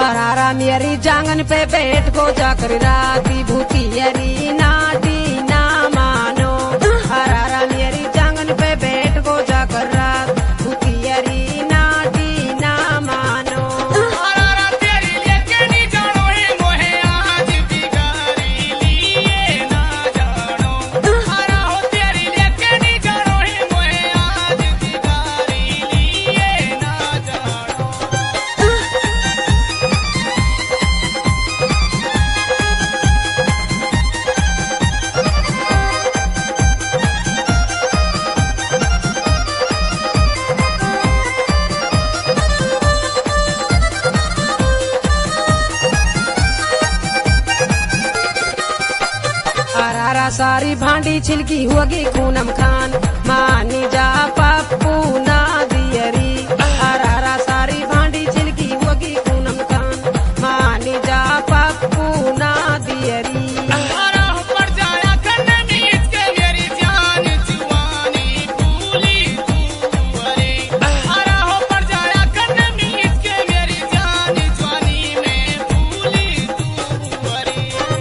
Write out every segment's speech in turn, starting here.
हरारा मेरी जांगन पे बैठ को जाकर राती भूखियरी नाटी ना मानो। हरारा मेरी जांगन पे बैठ को जाकर रात भूखियरी नाटी ना मानो। हरारा तेरी लेके नहीं जानो है मोहे आज बिगारी लिए ना जानो। हरा हो तेरी लेके नहीं जानो है मोहे आज बिगारी लिए ना जानो। हरारा सारी भांडी छिलकी होगी खूनम खान मानी जा पप्पू ना दियरी। हरारा सारी भांडी छिलकी होगी खूनम खान मानी जा पप्पू ना दियरी। हरा हो पड़ जाया करने नीच के मेरी जान जुवानी भूली तू अरे। हरा हो पड़ जाया करने नीच के मेरी जान जुवानी में भूली तू अरे।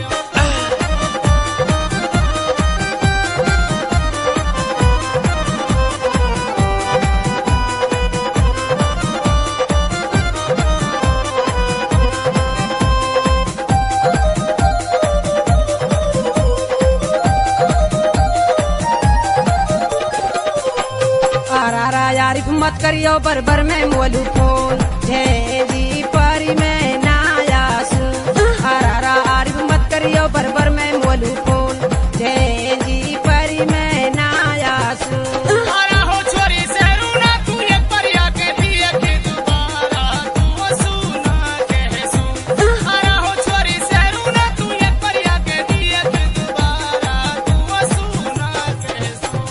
हरारा यारिफ मत करियो बरबर में मोलू फोन जी परी में नायासू। हरारा आरिफ मत करियो बरबर में मोलू फोन जी परी में नायासू। हरा हो छोरी से रूना तू ये परिया के दिए के दोबारा तू सुना के सू। हरा हो छोरी से रूना तू ये परिया के दिए के दोबारा तू सुना के सू।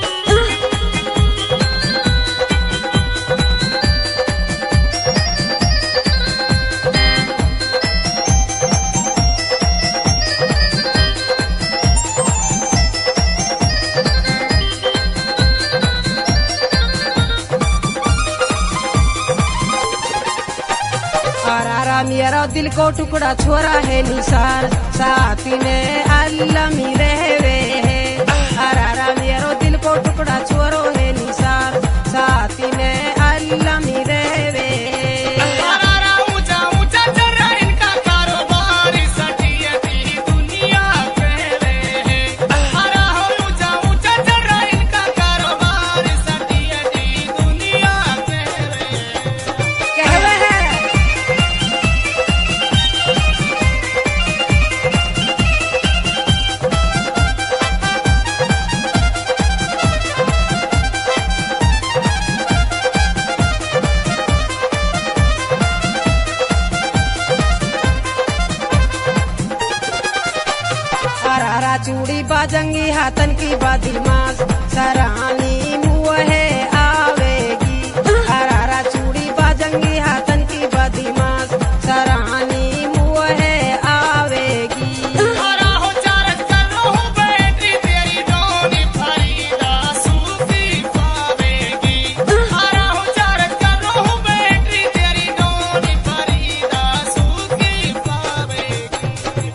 हरारा मेरा दिल को टुकड़ा छोरा है निसार साथी में अल्लमी रहवे है। हरारा मेरा दिल को टुकड़ा छोरो है निसार साथी में अल्लमी रहवे है। हरारा ऊंचा ऊंचा चल रहा इनका कारोबार सटियती दुनिया फैले है। हरा हो ऊंचा ऊंचा चल रहा इनका कारोबार सटियती दुनिया फैले है। कहवे है हरारा चूड़ी बाजंगी हाथन की बादी मास सरानी मुँह है आवेगी। हरारा चूड़ी बाजंगी हाथन की बादी मास सरानी मुँह है आवेगी। हरा हो चार्ज कर रो बैटरी तेरी दोनी फरीदा सूफी पावेगी। हरा हो चार्ज कर रो बैटरी तेरी दोनी फरीदा सूफी पावेगी।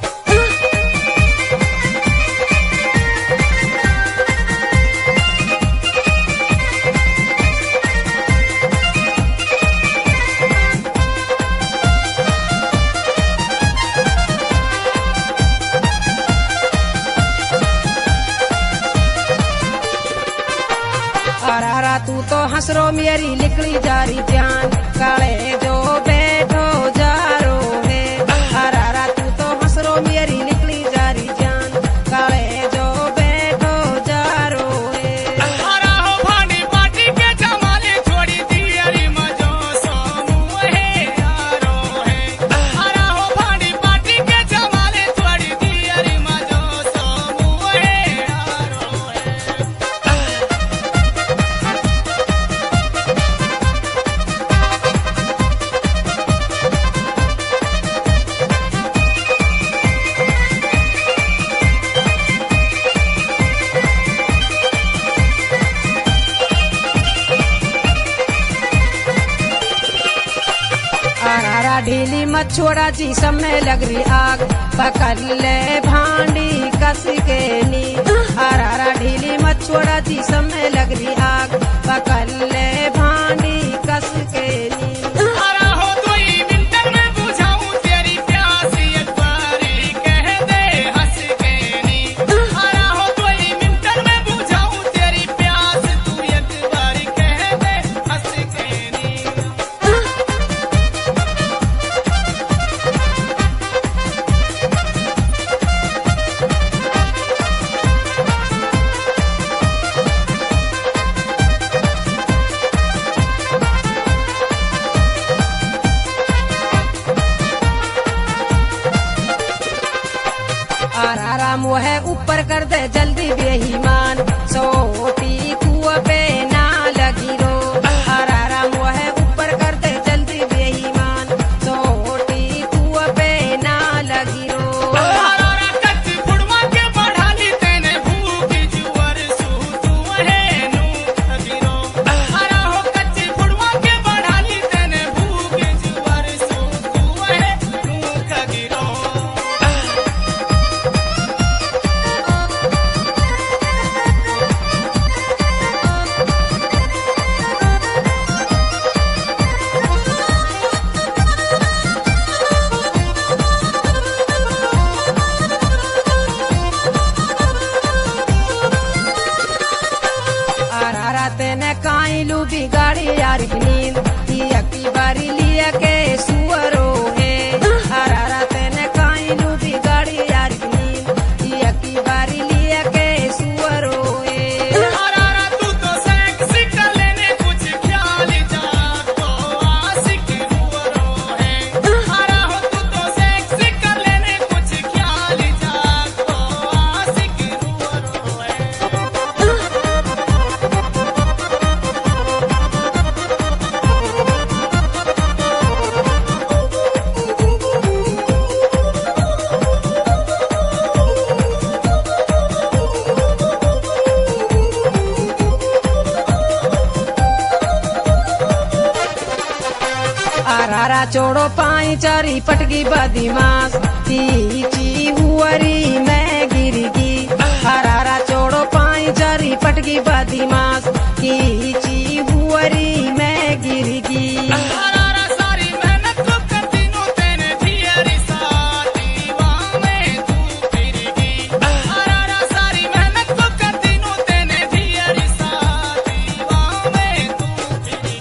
हरारा तू तो हंसरो मेरी निकली जारी जान काले जो बैठो जारो है। हरारा तू तो हंसरो मेरी निकली जारी जान काले जो बैठो जारो है। हरा हो भानी पार्टी के जमाले छोड़ी दियरी मजो सोमू है यारो है। हरा हो भानी पार्टी के जमाले छोड़ी दियरी मजो सोमू है यारो है। ढीली मत छोड़ा जी सब में लग रही आग, पकड़ ले भांडी कस के नी। हरारा ढीली मत छोड़ा जी सब में लग रही आग, पकड़ ले भांडी कस के नी। हरा हो 2 मिनट में बुझाऊं तेरी प्यास, एक बारी कह दे हंस के नी। हरा हो 2 मिनट में बुझाऊं तेरी प्यास, तू एक बारी कह दे हंस के नी। हरारा मोहे ऊपर कर दे जल्दी बेईमान, सोटी कुआ पे ना लगी रो। हरारा मोहे ऊपर कर दे जल्दी बेईमान, सोटी कुआ पे ना लगी रो। हरारा कच्ची फुड़वा के बढ़ाली तेने भूख जुवर सू तू है नू खगिरो। हरा हो कच्ची फुड़वा के बढ़ाली तेने भूख जुवर सू तू है नू खगिरो। हरारा तेने काई लू बिगाड़ी यार की नींद, ये अक्की बारी लिए के सुअरो है। हरारा तेने काई लू बिगाड़ी यार की नींद, ये अक्की बारी लिए के सुअरो है। हरारा तू तो सेक्सी कर लेने कुछ ख्याल जा तो आशिक हुरो है। हरा हो तू तो सेक्सी कर लेने कुछ ख्याल जा तो आशिक हुरो है। हरारा चोड़ो पाई चारी पटकी बदमाश, ची हुअरी मैं गिरगी। हरारा चोड़ो पाई चारी पटकी बदमाश, ची हुअरी मैं गिरगी। हरारा सारी मेहनत को करती नो तेने ढियरी साथी वहाँ में तू फिरगी। हरारा सारी मेहनत को करती नो तेने ढियरी साथी वहाँ में तू फिरगी।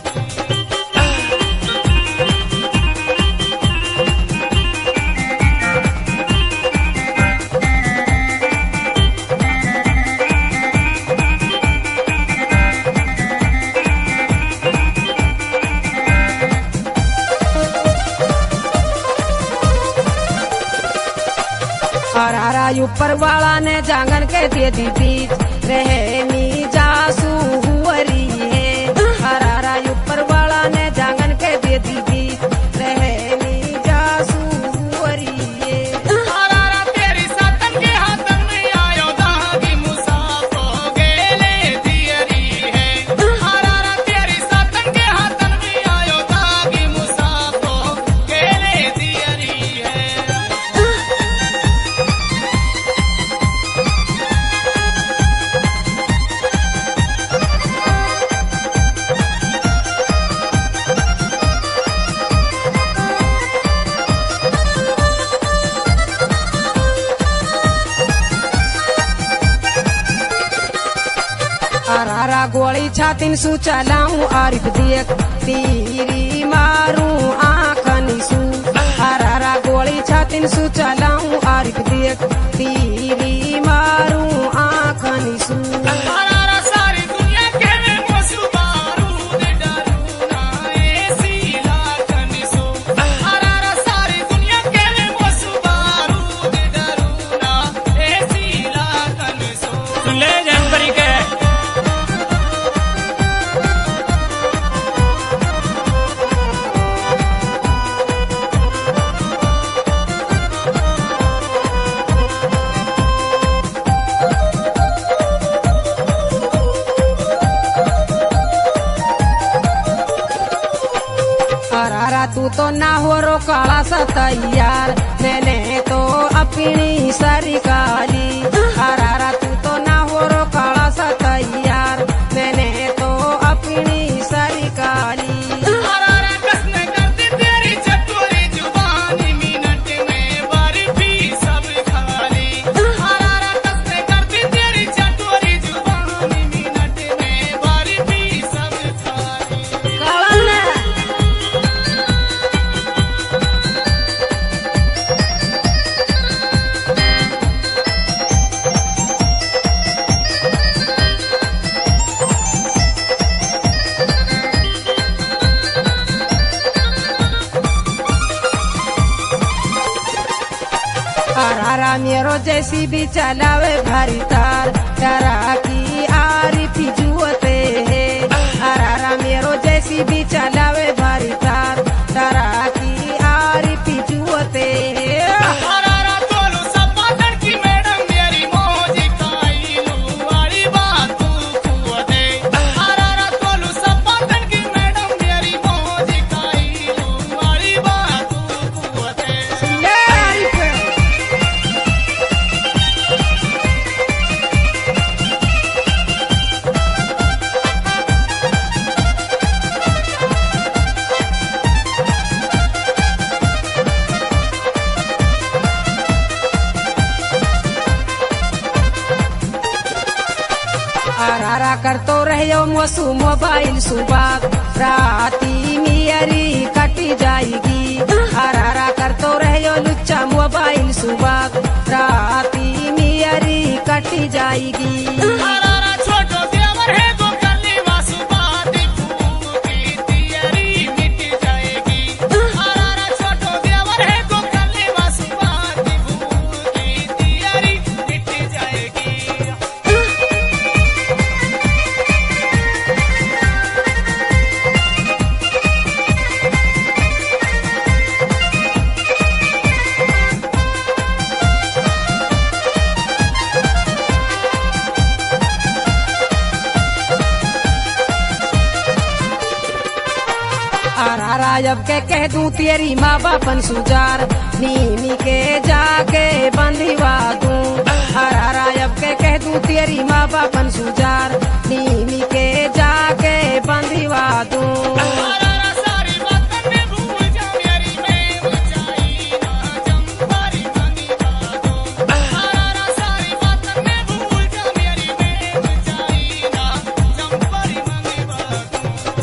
हरारा ऊपर वाला ने जांगन के दे दी बीच, रहनी जासू हुअरी है। हरारा ऊपर वाला ने जांगन के दे दी बीच, रहनी जासू हुअरी है। हरारा तेरी सातन के हाथन में आयो दागी मुसाफो गेले दियरी है। हरारा तेरी सातन के हाथन में आयो दागी मुसाफो गेले दियरी है। हरारा गोली छातिन सु चलाऊं आरिफ देख, तीरी मारूं आंखनी सु। हरारा गोली छातिन सु चलाऊं आरिफ देख, तीरी मारूं आंखनी सु। हरारा सारी दुनिया के में मोसू बारूद डरू ना ऐसी लागन सो। हरारा सारी दुनिया के में मोसू बारूद डरू ना ऐसी लागन सो। सुन ले जनवरी के काला सा तैयार, मैंने तो अपनी सारी काली। हरारा तू तो ना हो रो काला सा तैयार, मैंने तो अपनी सारी काली। हरारा कसने करती तेरी चटोरी जुबानी, मिनट में बर्फी सब खाली। हरारा कसने करती तेरी चटोरी जुबानी, मिनट में बर्फी सब खाली। काला ना हरारा मेरो जैसी भी चलावे भारी तार, डरा की आरी फिजुअते है। हरारा मेरो जैसी भी चलावे भारी तार, डरा की आरी फिजुअते है। हरारा तोलू सपाटन की मैडम मेरी मौज काईलू वाली बात तू खुआ दे। हरारा तोलू सपाटन की मैडम मेरी मौज काईलू वाली बात तू खुआ दे। हरारा करतो रहो मोसू मोबाइल सुबाग, राती मियरी कटी जाएगी। हरारा करतो रहो लुच्चा मोबाइल सुबाग, राती मियरी कटी जाएगी। हरारा छोटो देवर है तो कली वासु बाती फूटी तियरी मिट जाएगी। हरारा छोटो देवर है तो कली वासु बाती फूटी तियरी मिट जाएगी। हरारा जब के कह दूं तेरी माँ बापन सुजार, नीमी के जाके बंधवा दूं। हरारा जब के कह दूं तेरी माँ बापन सुजार, नीमी के जाके बंधवा दूं। हरारा सारी बातें मैं भूल जा मेरी मैं ऊंचाई ना जंपरी मंगी बातों। हरारा सारी बातें मैं भूल जा मेरी मैं ऊंचाई ना जंपरी मंगी बातों।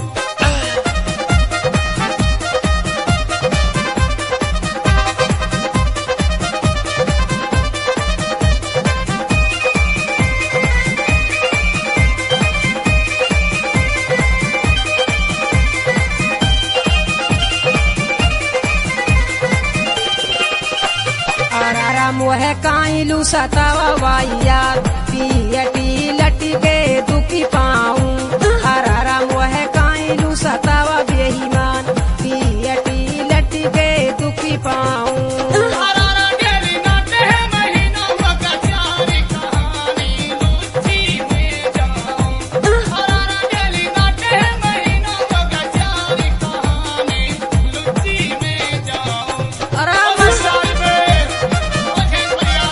हरारा मोहे काइलू सतावा वाइया, पियटी लटी के दुखी पाऊं। हरारा मोहे काइलू सतावा बेईमान, पियटी लटी के दुखी पाऊं। हरारा डेली नाटे है महीना मका चारी कहानी लुच्ची में जाऊं। हरारा डेली नाटे है महीना मका चारी कहानी लुच्ची में जाऊं। अरे साल में ओके बढ़िया।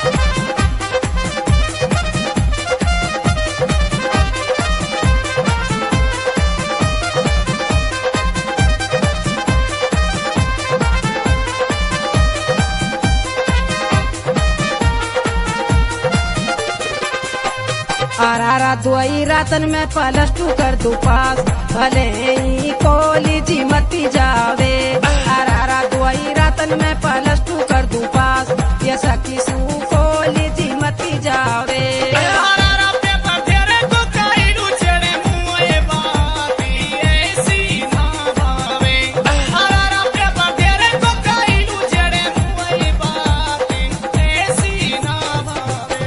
हरारा दुआई रातन में प्लस टू कर दू पास, भले ही कॉलेज मती जावे। हरारा दुआई रातन में प्लस टू कर दू पास, ये सखी सू कॉलेज मती जावे। हरारा पेपर तेरे को काईलू चढ़े मुए बाती ऐसी ना भावे। हरारा पेपर तेरे को काईलू चढ़े मुए बाती ऐसी ना भावे।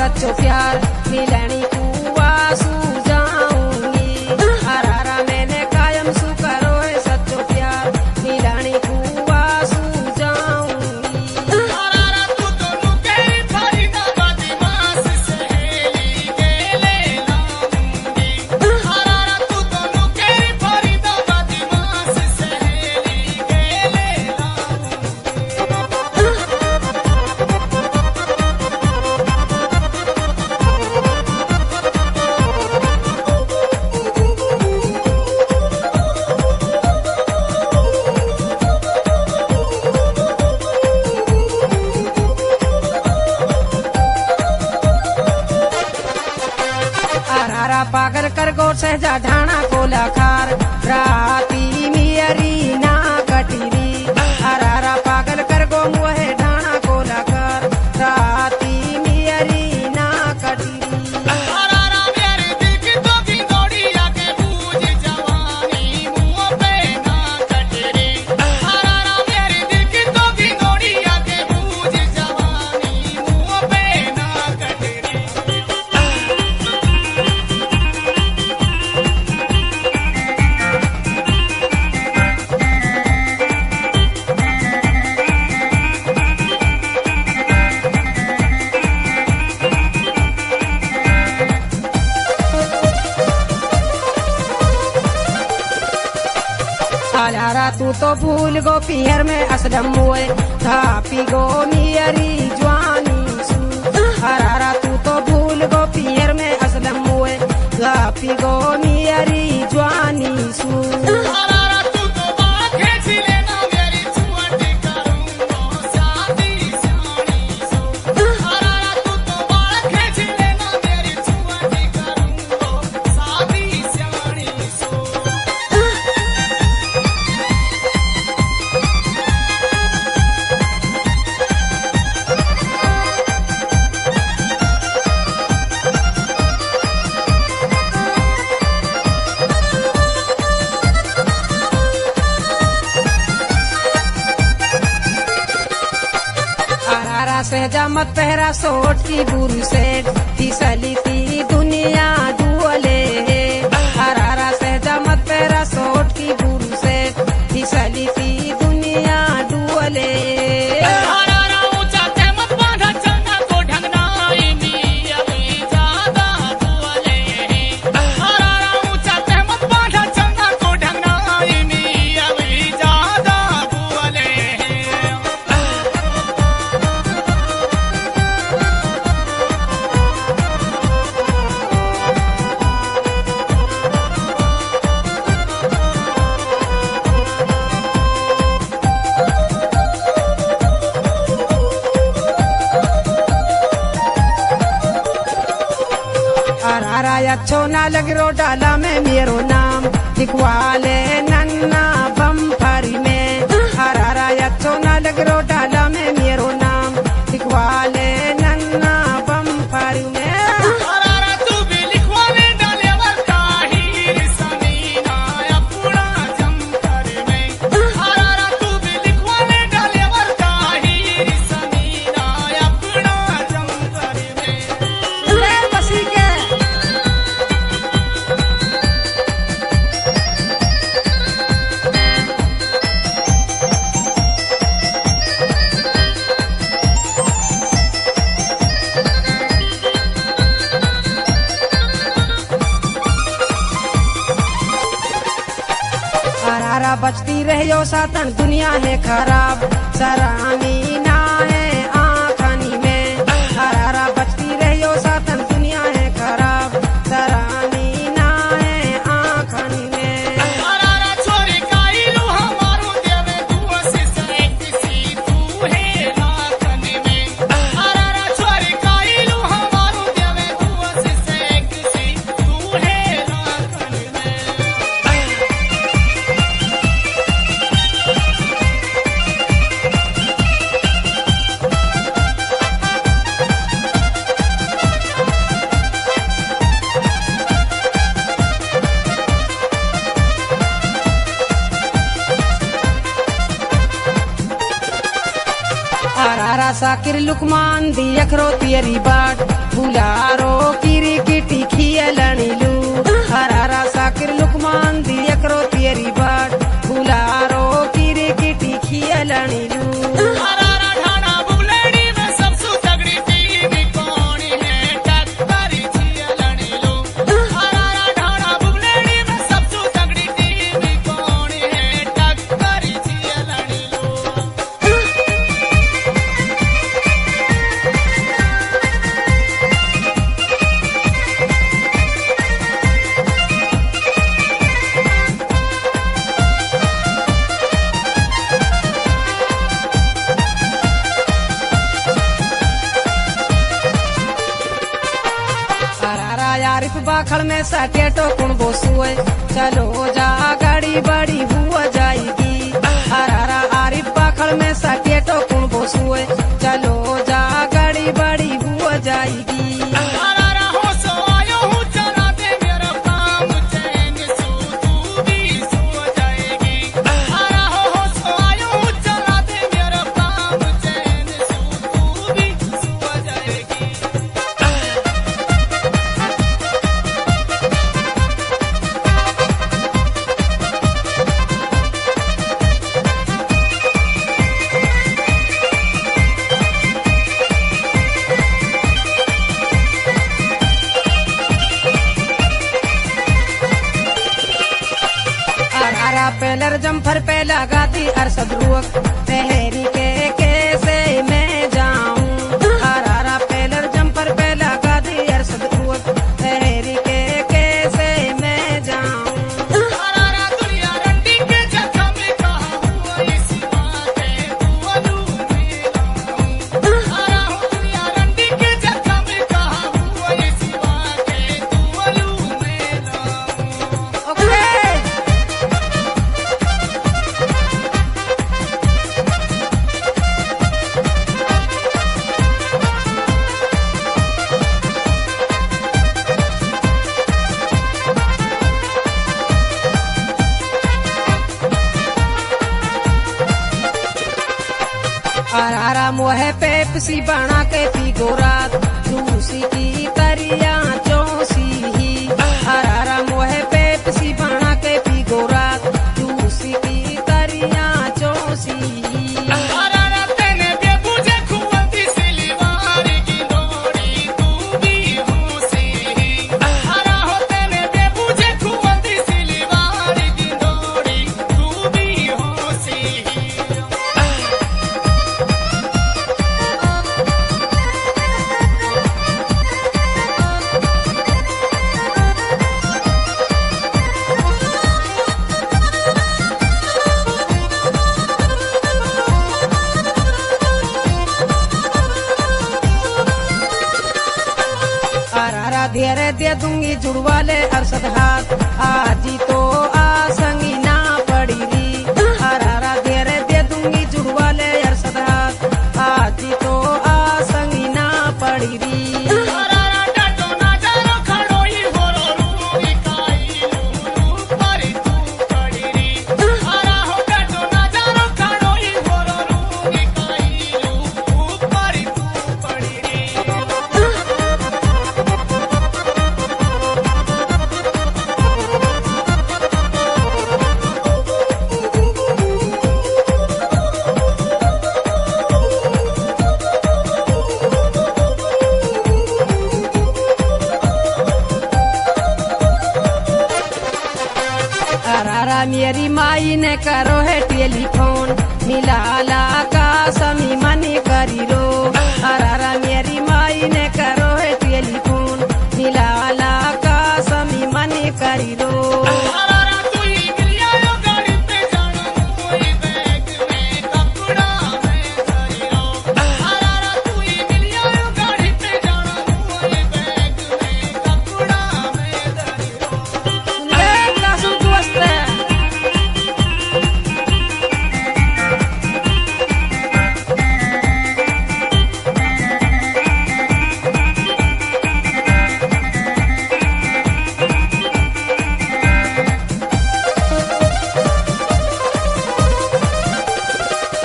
सच्चो प्यार मिलनी कुआ सू जाऊंगी हरारा मैंने कायम सू करो है सच्चो प्यार मिलनी कुआ सू जाऊंगी हरारा तू दोनों के फरीदाबाद मास सहेली के ले लाऊंगी हरारा तू दोनों के फरीदाबाद मास सहेली के ले लाऊंगी हरारा पागल कर गो सहजा ढाणा कोला खार राती मियरी ना कटीरी हरारा पागल कर गो मुहे ढाणा कोला खार राती मियरी ना कटीरी हरारा मेरे दिल की तो की दौड़िया के बूझ जवानी मुंह पे ना कटरी हरारा मेरे दिल की तो की दौड़िया के बूझ जवानी मुंह पे ना कटरी हरारा तू तो भूल गो पियर में असलम हुए थापी गो मियरी जवानी सू हरारा तू तो भूल गो पियर में असलम हुए थापी गो मियरी जवानी सू हरारा तू तो बात खेच लेना मेरी छुअटी करूंगा शादी शानी सो हरारा तू तो बात खेच लेना मेरी छुअटी करूंगा शादी शानी सो हरारा सहजा मत पहरा सोट की बुरु सेठ फिसली ती दुनिया दुअले हरारा सहजा मत पहरा सोट की बुरु सेठ फिसली ती दुनिया दुअले हरारा ऊंचा ते मत बांधा चंगा को ढंगनाई नी अभी ज्यादा दुआले हरारा ऊंचा ते मत बांधा चंगा को ढंगनाई नी अभी ज्यादा दुआले हरारा अच्छो ना लग रो डाला में मेरो नाम लिखवा ले नन्ना बम्फरी में हरारा अच्छो ना लग रो डाला में मेरो नाम लिखवा ले नन्ना बम्फरी में हरारा तू भी लिखवाने डाले वर्ता हीर समीना अपना जमकर में हरारा तू भी लिखवाने डाले वर्ता हीर समीना अपना जमकर में ले बसी के हरारा बचती रहो सातन दुनिया है खराब सरानी ना है आखानी में हरारा बचती रहो सातन दुनिया है खराब सरानी ना है आखानी में हरारा छोरी काइलू हमारो देवे दुआ से किसी तू है लाखन में हरारा छोरी काइलू हमारो देवे दुआ से किसी तू है लाखन में हरारा साकिर लुकमान दी अखरो तियरी बाट फुलारो किरी किटी खियलणी लू हरारा साकिर लुकमान दिया करो तेरी बाट फुलारो किरी किटी खियलणी लू हरारा ढाणा बुगलेड़ी में सबसु तगड़ी टीम कौनी है टक्करी छियलनी लो हरारा ढाणा बुगलेड़ी में सबसु तगड़ी टीम कौनी है टक्करी छियलनी लो हरारा यारिफ बाखड़ में सटे तो कुण बोसुए चलो जा गाड़ी बड़ी हुआ जाएगी हरारा आरिफ बाखड़ में सटे तो कुण बोसुए चलो जा गाड़ी बड़ी हुआ जाएगी हरारा हो सो आयो हूँ चला दे मेरा काम चैन सो तू भी सो जाएगी हरा हो सो आयो हूँ चला दे मेरा काम चैन सो तू भी सो जाएगी हरारा पेलर जम्फर पे लगाती अरसद रुअक तहरी के कैसे मैं जाऊं हरारा पेलर जम्फर पे लगाती अरसद रुअक तहरी के कैसे मैं जाऊं हरारा दुनिया रंडी के जख्म में कहा हुआ इसी बात है तू अलू में लाऊं हरा हो दुनिया रंडी के जख्म में कहा हुआ इसी बात है तू अलू में लाऊं ओके हरारा मोहे पेप्सी बना के पी गोरात रूसी की तरिया चौसी ही हरारा मोहे पेप्सी बना के पी गोरात रूसी की तरिया चौसी ही हरारा तेने बेबुझे खुवती सिलीवार की डोरी तू भी होसी हरा हो तेने बेबुझे खुवती सिलीवार की डोरी तू भी होसी हरारा धीरे दे दूंगी जुड़वा ले अरसद हाथ आजी तो आसंगी ना पड़ी री हरारा धीरे दे दूंगी जुड़वा ले अरसद हाथ आजी तो आसंगी ना पड़ी री हरारा डटो ना जानो खड़ोई होरो रूई काई लूलू पर तू पड़ी री हरा हो डटो ना जानो खड़ोई होरो रूई काई लूलू पर तू पड़ी री हरारा मेरी माई ने करो है टेलीफोन मिलाला का समी मनी करी रो हरारा मेरी माई ने करो है टेलीफोन मिलाला का समी मनी करी रो हरारा तू ही मिलिया यो गाड़ी पे जाना कोई बैग में कपड़ा में धरी रो हरारा तू ही मिलिया यो गाड़ी पे जाना कोई बैग में कपड़ा में धरी रो कासू दोस्त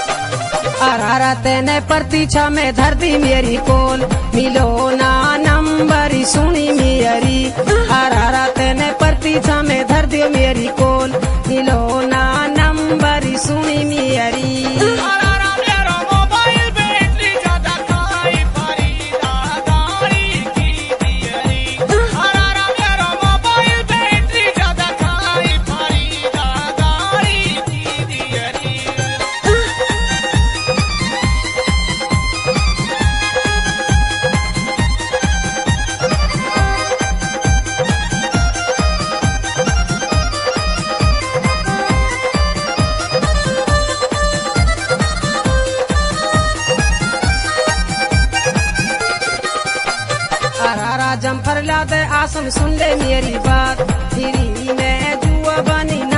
हरारा तेने प्रतीक्षा में धर दी मेरी कोल मिलो ना नम बड़ी सुनी मेरी हरारा तेने प्रतीक्षा में धर दियो मेरी कोल दिलो ना नंबर सुनी मेरी हरारा मेरो मोबाइल बैटरी ज्यादा खाई फरीदा गाड़ी की दियरी हरारा मेरो मोबाइल बैटरी ज्यादा खाई फरीदा गाड़ी की दियरी हरारा जम्फर ला दे आसम सुन ले मेरी बात फिरी मैं जुआ बनी